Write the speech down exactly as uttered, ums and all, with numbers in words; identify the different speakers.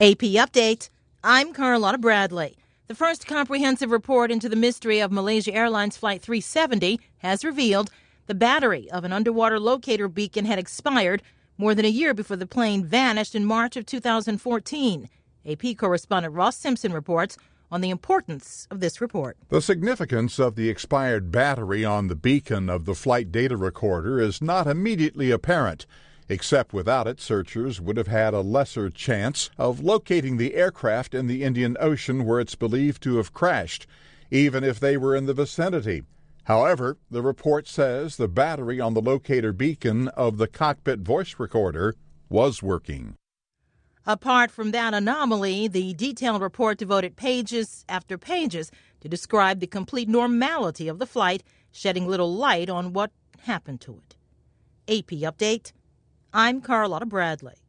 Speaker 1: A P Update. I'm Carlotta Bradley. The first comprehensive report into the mystery of Malaysia Airlines Flight three seventy has revealed the battery of an underwater locator beacon had expired more than a year before the plane vanished in March of two thousand fourteen. A P correspondent Ross Simpson reports on the importance of this report.
Speaker 2: The significance of the expired battery on the beacon of the flight data recorder is not immediately apparent. Except without it, searchers would have had a lesser chance of locating the aircraft in the Indian Ocean where it's believed to have crashed, even if they were in the vicinity. However, the report says the battery on the locator beacon of the cockpit voice recorder was working.
Speaker 1: Apart from that anomaly, the detailed report devoted pages after pages to describe the complete normality of the flight, shedding little light on what happened to it. A P Update. I'm Carlotta Bradley.